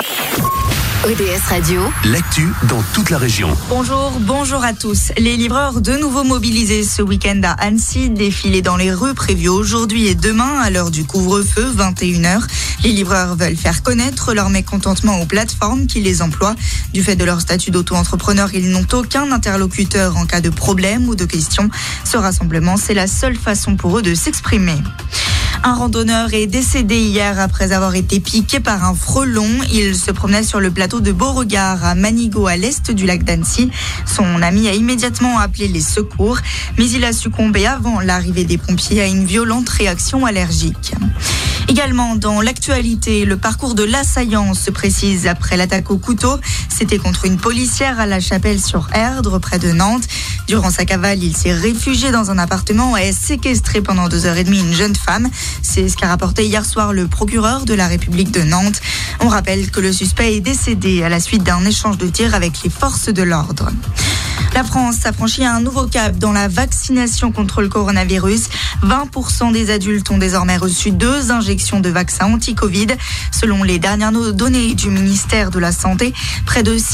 ODS Radio, l'actu dans toute la région. Bonjour à tous. Les livreurs de nouveau mobilisés ce week-end à Annecy, défilés dans les rues prévues aujourd'hui et demain à l'heure du couvre-feu, 21h. Les livreurs veulent faire connaître leur mécontentement aux plateformes qui les emploient. Du fait de leur statut d'auto-entrepreneur, ils n'ont aucun interlocuteur en cas de problème ou de question. Ce rassemblement, c'est la seule façon pour eux de s'exprimer. Un randonneur est décédé hier après avoir été piqué par un frelon. Il se promenait sur le plateau de Beauregard à Manigot, à l'est du lac d'Annecy. Son ami a immédiatement appelé les secours, mais il a succombé avant l'arrivée des pompiers à une violente réaction allergique. Également dans l'actualité, le parcours de l'assaillant se précise après l'attaque au couteau. C'était contre une policière à La Chapelle-sur-Erdre, près de Nantes. Durant sa cavale, il s'est réfugié dans un appartement et a séquestré pendant 2h30 une jeune femme. C'est ce qu'a rapporté hier soir le procureur de la République de Nantes. On rappelle que le suspect est décédé à la suite d'un échange de tirs avec les forces de l'ordre. La France a franchi un nouveau cap dans la vaccination contre le coronavirus. 20% des adultes ont désormais reçu 2 injections de vaccin anti-Covid. Selon les dernières données du ministère de la Santé, près de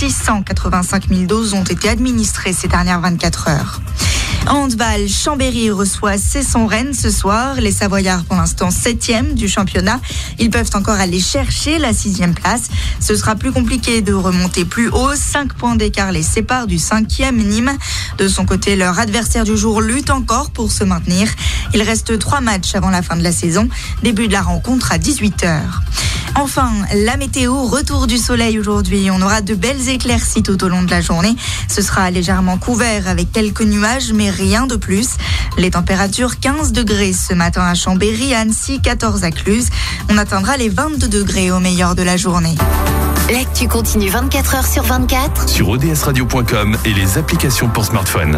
685 000 doses ont été administrées ces dernières 24 heures. En handball, Chambéry reçoit Cesson-Rennes ce soir. Les Savoyards, pour l'instant 7e du championnat. Ils peuvent encore aller chercher la 6e place. Ce sera plus compliqué de remonter plus haut. 5 points d'écart les séparent du 5e Nîmes. De son côté, leur adversaire du jour lutte encore pour se maintenir. Il reste 3 matchs avant la fin de la saison. Début de la rencontre à 18h. Enfin, la météo, retour du soleil aujourd'hui. On aura de belles éclaircies tout au long de la journée. Ce sera légèrement couvert avec quelques nuages, mais rien de plus. Les températures 15 degrés ce matin à Chambéry, Annecy, 14 à Cluse. On atteindra les 22 degrés au meilleur de la journée. l'actu continue 24h sur 24 Sur odsradio.com et les applications pour smartphone.